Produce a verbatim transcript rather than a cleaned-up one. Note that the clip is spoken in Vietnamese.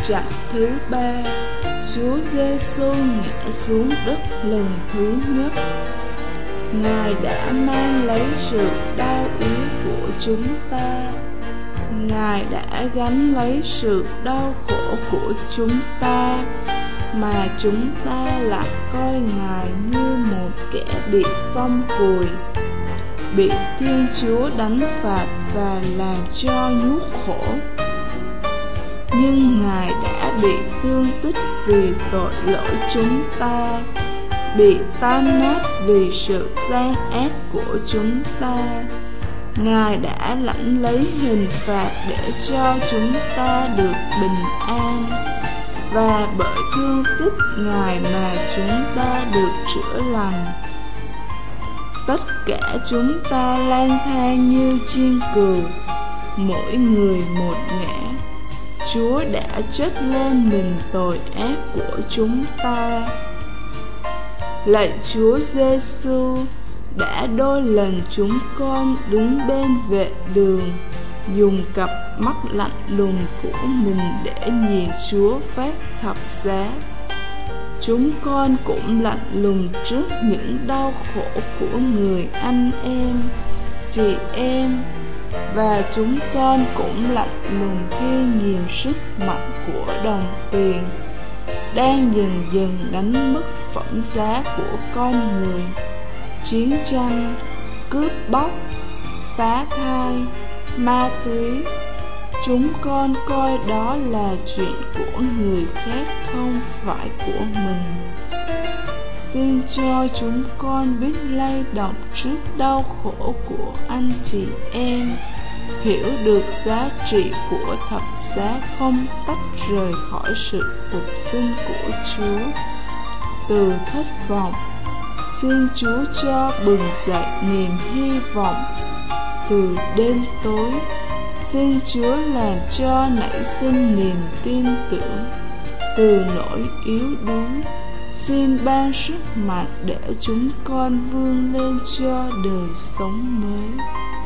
Trạng thứ ba, Chúa Giêsu ngã xuống đất lần thứ nhất. Ngài đã mang lấy sự đau yếu của chúng ta. Ngài đã gánh lấy sự đau khổ của chúng ta, mà chúng ta lại coi Ngài như một kẻ bị phong cùi, bị Thiên Chúa đánh phạt và làm cho nhuốc khổ. Nhưng Ngài đã bị thương tích vì tội lỗi chúng ta, bị tan nát vì sự gian ác của chúng ta. Ngài đã lãnh lấy hình phạt để cho chúng ta được bình an, và bởi thương tích Ngài mà chúng ta được chữa lành. Tất cả chúng ta lang thang như chiên cừu, mỗi người một ngã. Chúa đã chất lên mình tội ác của chúng ta. Lạy Chúa Giêsu, đã đôi lần chúng con đứng bên vệ đường, dùng cặp mắt lạnh lùng của mình để nhìn Chúa phát thập giá. Chúng con cũng lạnh lùng trước những đau khổ của người anh em, chị em, và chúng con cũng lạnh lùng khi nhìn sức mạnh của đồng tiền đang dần dần đánh mất phẩm giá của con người. Chiến tranh, cướp bóc, phá thai, ma túy, chúng con coi đó là chuyện của người khác, không phải của mình. Xin cho chúng con biết lay động trước đau khổ của anh chị em, hiểu được giá trị của thập giá không tách rời khỏi sự phục sinh của Chúa. Từ thất vọng, xin Chúa cho bừng dậy niềm hy vọng. Từ đêm tối, xin Chúa làm cho nảy sinh niềm tin tưởng. Từ nỗi yếu đuối, xin ban sức mạnh để chúng con vươn lên cho đời sống mới.